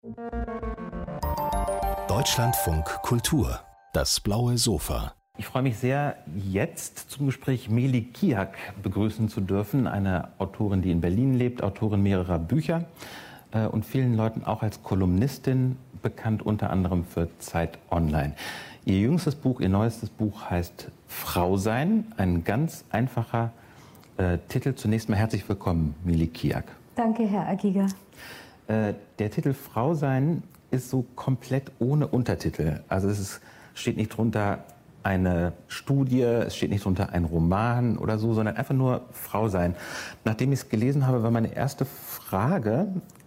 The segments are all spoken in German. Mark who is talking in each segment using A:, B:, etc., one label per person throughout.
A: Deutschlandfunk Kultur, das blaue Sofa.
B: Ich freue mich sehr, jetzt zum Gespräch Meli Kiak begrüßen zu dürfen, eine Autorin, die in Berlin lebt, Autorin mehrerer Bücher und vielen Leuten auch als Kolumnistin bekannt, unter anderem für Zeit Online. Ihr jüngstes Buch, ihr neuestes Buch heißt Frau sein, ein ganz einfacher Titel. Zunächst mal herzlich willkommen, Meli Kiak.
C: Danke, Herr Agiga.
B: Der Titel Frau sein ist so komplett ohne Untertitel. Also steht nicht drunter eine Studie, es steht nicht drunter ein Roman oder so, sondern einfach nur Frau sein. Nachdem ich es gelesen habe, war meine erste Frage,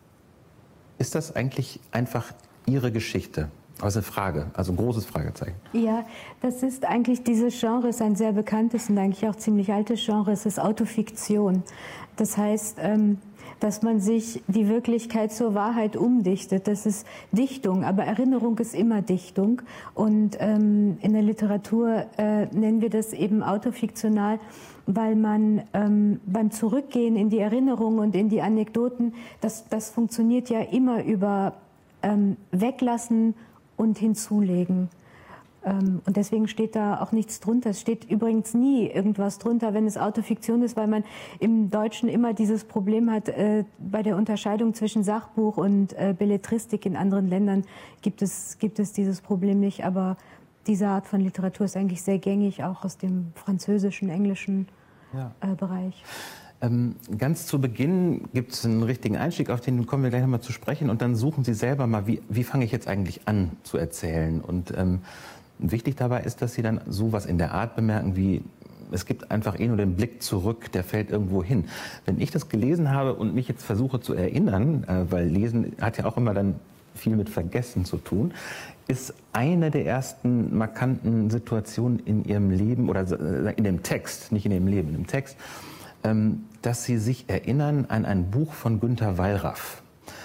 B: ist das eigentlich einfach Ihre Geschichte? Also eine Frage, also ein großes Fragezeichen.
C: Ja, das ist eigentlich, dieses Genre ist ein sehr bekanntes und eigentlich auch ziemlich altes Genre, es ist Autofiktion. Das heißt, dass man sich die Wirklichkeit zur Wahrheit umdichtet. Das ist Dichtung, aber Erinnerung ist immer Dichtung. Und in der Literatur nennen wir das eben autofiktional, weil man beim Zurückgehen in die Erinnerung und in die Anekdoten, das funktioniert ja immer über Weglassen und Hinzulegen. Und deswegen steht da auch nichts drunter. Es steht übrigens nie irgendwas drunter, wenn es Autofiktion ist, weil man im Deutschen immer dieses Problem hat, bei der Unterscheidung zwischen Sachbuch und Belletristik. In anderen Ländern gibt es dieses Problem nicht, aber diese Art von Literatur ist eigentlich sehr gängig, auch aus dem französischen, englischen Bereich.
B: Ganz zu Beginn gibt es einen richtigen Einstieg, auf den kommen wir gleich nochmal zu sprechen. Und dann suchen Sie selber mal, wie fange ich jetzt eigentlich an zu erzählen. Und wichtig dabei ist, dass Sie dann sowas in der Art bemerken wie, es gibt einfach nur den Blick zurück, der fällt irgendwo hin. Wenn ich das gelesen habe und mich jetzt versuche zu erinnern, weil Lesen hat ja auch immer dann viel mit Vergessen zu tun, ist eine der ersten markanten Situationen in Ihrem Leben oder in dem Text, nicht in Ihrem Leben, in dem Text, dass Sie sich erinnern an ein Buch von Günter Wallraff.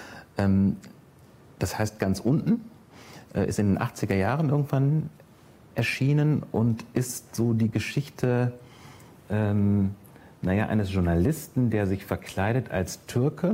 B: Das heißt Ganz unten, ist in den 80er Jahren irgendwann erschienen und ist so die Geschichte eines Journalisten, der sich verkleidet als Türke,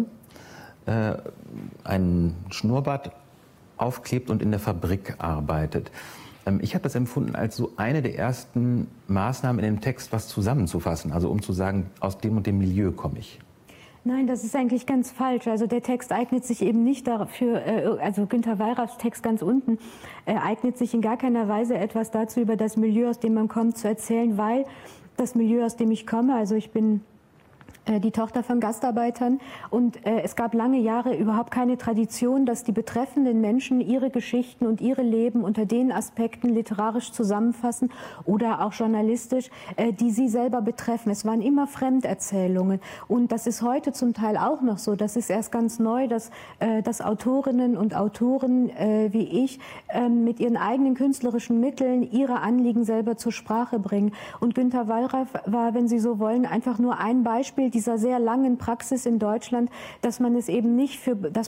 B: einen Schnurrbart aufklebt und in der Fabrik arbeitet. Ich habe das empfunden als so eine der ersten Maßnahmen in dem Text, was zusammenzufassen, also um zu sagen, aus dem und dem Milieu komme ich.
C: Nein, das ist eigentlich ganz falsch. Also der Text eignet sich eben nicht dafür, also Günter Wallraffs Text Ganz unten eignet sich in gar keiner Weise etwas dazu, über das Milieu, aus dem man kommt, zu erzählen, weil das Milieu, aus dem ich komme, also ich bin die Tochter von Gastarbeitern und es gab lange Jahre überhaupt keine Tradition, dass die betreffenden Menschen ihre Geschichten und ihre Leben unter den Aspekten literarisch zusammenfassen oder auch journalistisch, die sie selber betreffen. Es waren immer Fremderzählungen und das ist heute zum Teil auch noch so. Das ist erst ganz neu, dass Autorinnen und Autoren wie ich mit ihren eigenen künstlerischen Mitteln ihre Anliegen selber zur Sprache bringen. Und Günter Wallraff war, wenn Sie so wollen, einfach nur ein Beispiel dieser sehr langen Praxis in Deutschland, dass man es eben nicht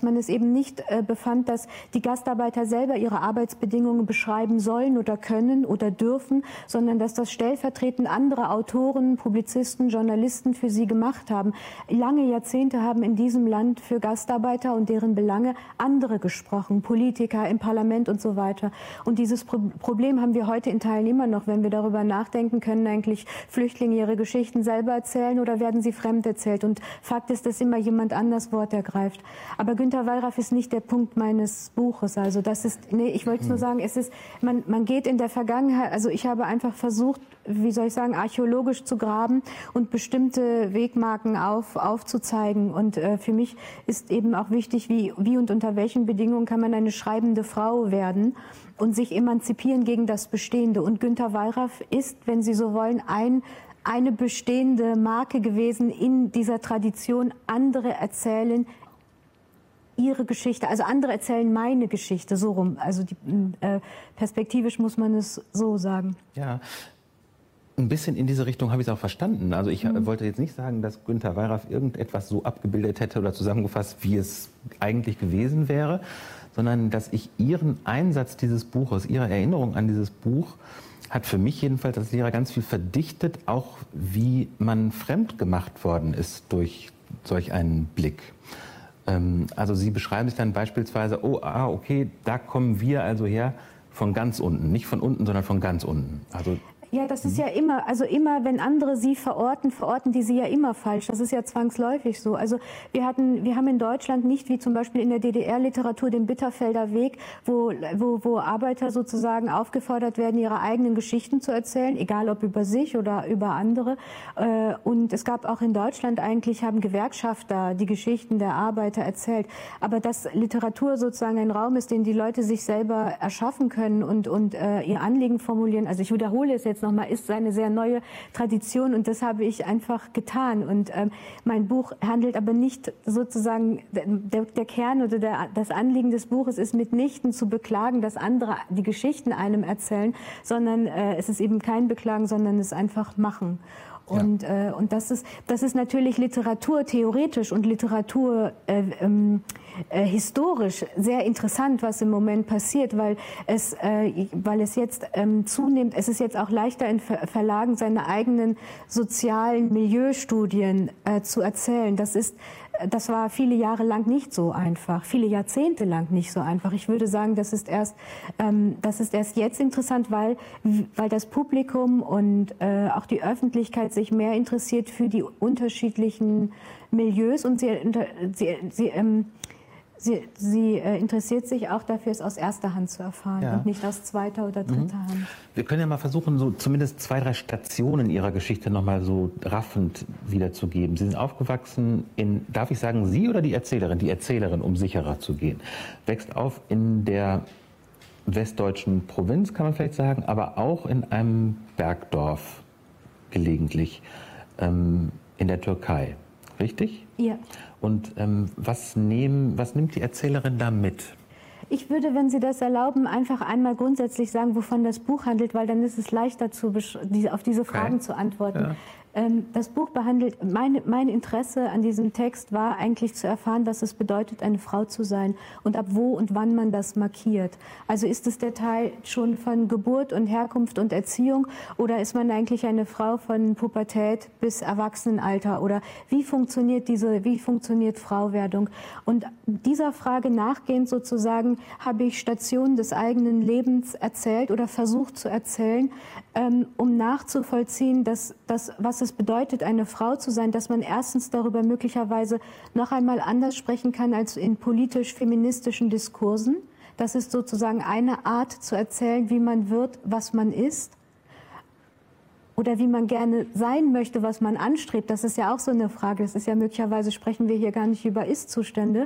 C: befand, dass die Gastarbeiter selber ihre Arbeitsbedingungen beschreiben sollen oder können oder dürfen, sondern dass das stellvertretend andere Autoren, Publizisten, Journalisten für sie gemacht haben. Lange Jahrzehnte haben in diesem Land für Gastarbeiter und deren Belange andere gesprochen, Politiker im Parlament und so weiter. Und dieses Problem haben wir heute in Teilen immer noch, wenn wir darüber nachdenken, können eigentlich Flüchtlinge ihre Geschichten selber erzählen oder werden sie fremd erzählt. Und Fakt ist, dass immer jemand anders Wort ergreift. Aber Günter Wallraff ist nicht der Punkt meines Buches. Also das ist, ich wollte es nur sagen, man geht in der Vergangenheit, also ich habe einfach versucht, wie soll ich sagen, archäologisch zu graben und bestimmte Wegmarken aufzuzeigen. Und für mich ist eben auch wichtig, wie und unter welchen Bedingungen kann man eine schreibende Frau werden und sich emanzipieren gegen das Bestehende. Und Günter Wallraff ist, wenn Sie so wollen, eine bestehende Marke gewesen in dieser Tradition. Andere erzählen ihre Geschichte, also andere erzählen meine Geschichte, so rum. Also perspektivisch muss man es so sagen.
B: Ja, ein bisschen in diese Richtung habe ich es auch verstanden. Also ich wollte jetzt nicht sagen, dass Günter Wallraff irgendetwas so abgebildet hätte oder zusammengefasst, wie es eigentlich gewesen wäre, sondern dass ich Ihren Einsatz dieses Buches, Ihre Erinnerung an dieses Buch, hat für mich jedenfalls als Lehrer ganz viel verdichtet, auch wie man fremd gemacht worden ist durch solch einen Blick. Also Sie beschreiben sich dann beispielsweise, okay, da kommen wir also her von ganz unten. Nicht von unten, sondern von ganz unten. Also
C: ja, das ist ja immer, also immer, wenn andere sie verorten die sie ja immer falsch. Das ist ja zwangsläufig so. Also wir haben in Deutschland nicht wie zum Beispiel in der DDR-Literatur den Bitterfelder Weg, wo Arbeiter sozusagen aufgefordert werden, ihre eigenen Geschichten zu erzählen, egal ob über sich oder über andere. Und es gab auch in Deutschland haben Gewerkschafter die Geschichten der Arbeiter erzählt. Aber dass Literatur sozusagen ein Raum ist, den die Leute sich selber erschaffen können und ihr Anliegen formulieren. Also ich wiederhole es jetzt nochmal, ist eine sehr neue Tradition und das habe ich einfach getan. Und mein Buch handelt aber nicht sozusagen, der Kern oder das Anliegen des Buches ist mitnichten zu beklagen, dass andere die Geschichten einem erzählen, sondern es ist eben kein Beklagen, sondern es einfach machen. Und das ist natürlich Literatur theoretisch und Literatur historisch sehr interessant, was im Moment passiert, weil es jetzt zunehmend, es ist jetzt auch leichter in Verlagen seine eigenen sozialen Milieustudien zu erzählen. Das war viele Jahre lang nicht so einfach, viele Jahrzehnte lang nicht so einfach. Ich würde sagen, das ist erst jetzt interessant, weil das Publikum und auch die Öffentlichkeit sich mehr interessiert für die unterschiedlichen Milieus und sie interessiert sich auch dafür, es aus erster Hand zu erfahren und nicht aus zweiter oder dritter Hand.
B: Wir können ja mal versuchen, so zumindest 2, 3 Stationen Ihrer Geschichte noch mal so raffend wiederzugeben. Sie sind aufgewachsen darf ich sagen, Sie oder die Erzählerin? Die Erzählerin, um sicherer zu gehen. Wächst auf in der westdeutschen Provinz, kann man vielleicht sagen, aber auch in einem Bergdorf gelegentlich in der Türkei. Richtig?
C: Ja.
B: Und was nimmt die Erzählerin da mit?
C: Ich würde, wenn Sie das erlauben, einfach einmal grundsätzlich sagen, wovon das Buch handelt, weil dann ist es leichter, auf diese Fragen zu antworten. Ja. Das Buch behandelt, mein Interesse an diesem Text war eigentlich zu erfahren, was es bedeutet, eine Frau zu sein und ab wo und wann man das markiert. Also ist es der Teil schon von Geburt und Herkunft und Erziehung oder ist man eigentlich eine Frau von Pubertät bis Erwachsenenalter oder wie funktioniert Frauwerdung? Und dieser Frage nachgehend sozusagen habe ich Stationen des eigenen Lebens erzählt oder versucht zu erzählen, um nachzuvollziehen, dass was es bedeutet, eine Frau zu sein, dass man erstens darüber möglicherweise noch einmal anders sprechen kann als in politisch-feministischen Diskursen. Das ist sozusagen eine Art zu erzählen, wie man wird, was man ist. Oder wie man gerne sein möchte, was man anstrebt. Das ist ja auch so eine Frage. Das ist ja möglicherweise, sprechen wir hier gar nicht über Ist-Zustände.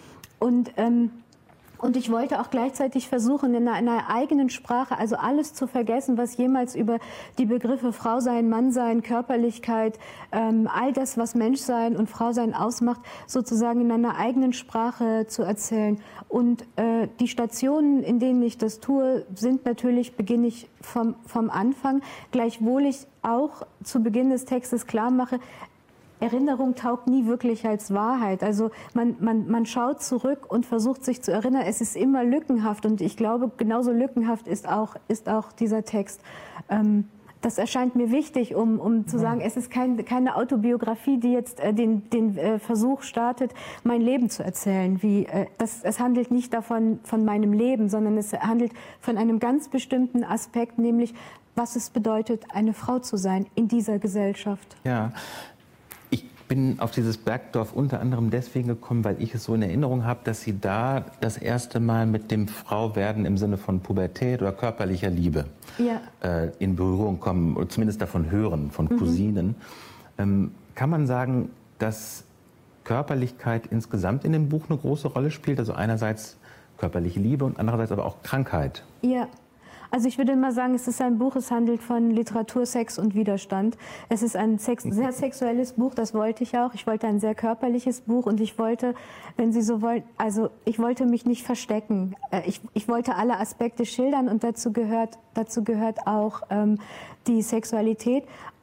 C: Und ich wollte auch gleichzeitig versuchen, in einer eigenen Sprache, also alles zu vergessen, was jemals über die Begriffe Frau sein, Mann sein, Körperlichkeit, all das, was Menschsein und Frau sein ausmacht, sozusagen in einer eigenen Sprache zu erzählen. Und die Stationen, in denen ich das tue, sind natürlich, beginne ich vom Anfang, gleichwohl ich auch zu Beginn des Textes klar mache, Erinnerung taugt nie wirklich als Wahrheit. Also man schaut zurück und versucht sich zu erinnern. Es ist immer lückenhaft und ich glaube, genauso lückenhaft ist auch dieser Text. Das erscheint mir wichtig, um zu sagen, es ist keine Autobiografie, die jetzt den Versuch startet, mein Leben zu erzählen. Es handelt nicht davon, von meinem Leben, sondern es handelt von einem ganz bestimmten Aspekt, nämlich was es bedeutet, eine Frau zu sein in dieser Gesellschaft.
B: Ja. Ich bin auf dieses Bergdorf unter anderem deswegen gekommen, weil ich es so in Erinnerung habe, dass Sie da das erste Mal mit dem Frauwerden im Sinne von Pubertät oder körperlicher Liebe in Berührung kommen, oder zumindest davon hören, von Cousinen. Kann man sagen, dass Körperlichkeit insgesamt in dem Buch eine große Rolle spielt? Also einerseits körperliche Liebe und andererseits aber auch Krankheit.
C: Ja. Also ich würde immer sagen, es ist ein Buch, es handelt von Literatur, Sex und Widerstand. Es ist ein sehr sexuelles Buch, das wollte ich auch. Ich wollte ein sehr körperliches Buch und ich wollte, wenn Sie so wollen, also ich wollte mich nicht verstecken. Ich wollte alle Aspekte schildern und dazu gehört auch die Sexualität.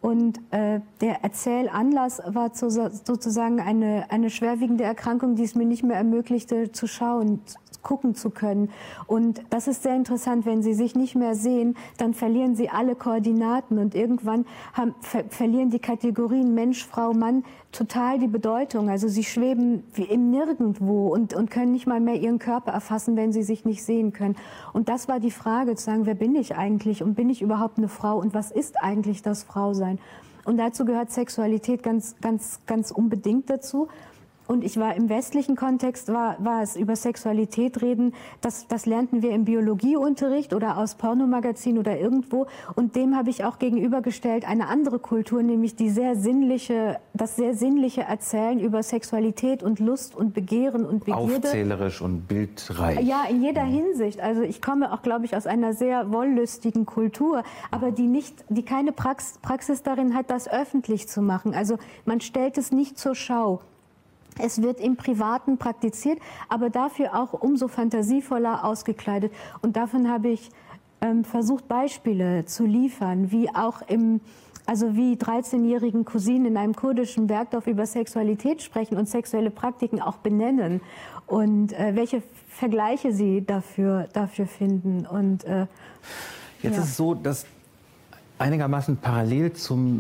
C: Und der Erzählanlass war sozusagen eine schwerwiegende Erkrankung, die es mir nicht mehr ermöglichte, zu schauen, gucken zu können. Und das ist sehr interessant, wenn Sie sich nicht mehr sehen, dann verlieren Sie alle Koordinaten und irgendwann verlieren die Kategorien Mensch, Frau, Mann total die Bedeutung. Also Sie schweben wie im Nirgendwo und können nicht mal mehr Ihren Körper erfassen, wenn Sie sich nicht sehen können. Und das war die Frage, zu sagen, wer bin ich eigentlich und bin ich überhaupt eine Frau und was ist eigentlich das Frausein? Und dazu gehört Sexualität ganz unbedingt dazu. Und ich war im westlichen Kontext, war es über Sexualität reden, das lernten wir im Biologieunterricht oder aus Pornomagazinen oder irgendwo. Und dem habe ich auch gegenübergestellt eine andere Kultur, nämlich das sehr sinnliche Erzählen über Sexualität und Lust und Begehren und Begierde.
B: Aufzählerisch und bildreich.
C: Ja, in jeder Hinsicht. Also ich komme auch, glaube ich, aus einer sehr wollüstigen Kultur, aber die keine Praxis darin hat, das öffentlich zu machen. Also man stellt es nicht zur Schau. Es wird im Privaten praktiziert, aber dafür auch umso fantasievoller ausgekleidet. Und davon habe ich versucht, Beispiele zu liefern, wie auch wie 13-jährigen Cousinen in einem kurdischen Bergdorf über Sexualität sprechen und sexuelle Praktiken auch benennen und welche Vergleiche sie dafür finden. Und
B: jetzt ist es so, dass einigermaßen parallel zu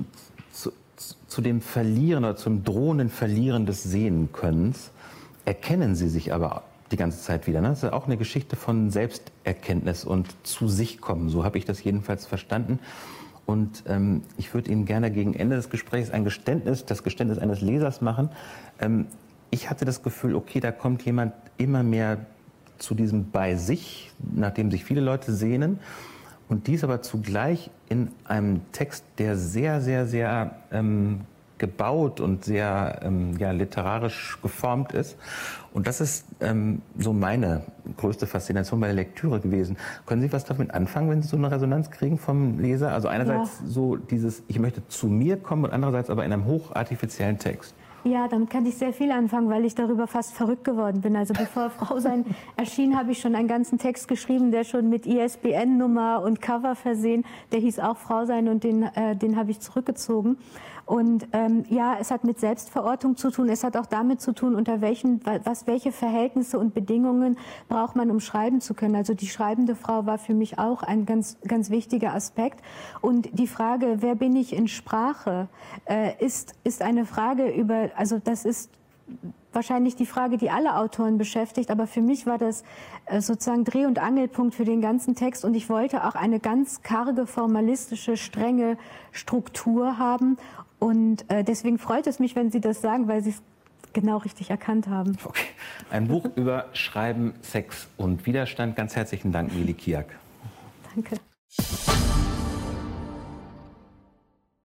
B: dem Verlieren oder zum drohenden Verlieren des Sehenkönnens erkennen Sie sich aber die ganze Zeit wieder. Ne? Das ist auch eine Geschichte von Selbsterkenntnis und zu sich kommen. So habe ich das jedenfalls verstanden. Und ich würde Ihnen gerne gegen Ende des Gesprächs das Geständnis eines Lesers machen. Ich hatte das Gefühl, okay, da kommt jemand immer mehr zu diesem bei sich, nach dem sich viele Leute sehnen. Und dies aber zugleich in einem Text, der sehr, sehr, sehr gebaut und sehr literarisch geformt ist. Und das ist so meine größte Faszination bei der Lektüre gewesen. Können Sie was damit anfangen, wenn Sie so eine Resonanz kriegen vom Leser? Also einerseits so dieses, ich möchte zu mir kommen und andererseits aber in einem hochartifiziellen Text.
C: Ja, damit kann ich sehr viel anfangen, weil ich darüber fast verrückt geworden bin. Also bevor Frausein erschien, habe ich schon einen ganzen Text geschrieben, der schon mit ISBN-Nummer und Cover versehen. Der hieß auch Frausein und den habe ich zurückgezogen. Und es hat mit Selbstverortung zu tun. Es hat auch damit zu tun, welche Verhältnisse und Bedingungen braucht man, um schreiben zu können. Also die schreibende Frau war für mich auch ein ganz, ganz wichtiger Aspekt. Und die Frage, wer bin ich in Sprache, ist eine Frage das ist wahrscheinlich die Frage, die alle Autoren beschäftigt. Aber für mich war das sozusagen Dreh- und Angelpunkt für den ganzen Text. Und ich wollte auch eine ganz karge, formalistische, strenge Struktur haben. Und deswegen freut es mich, wenn Sie das sagen, weil Sie es genau richtig erkannt haben.
B: Okay. Ein Buch über Schreiben, Sex und Widerstand. Ganz herzlichen Dank, Mili Kiak.
C: Danke.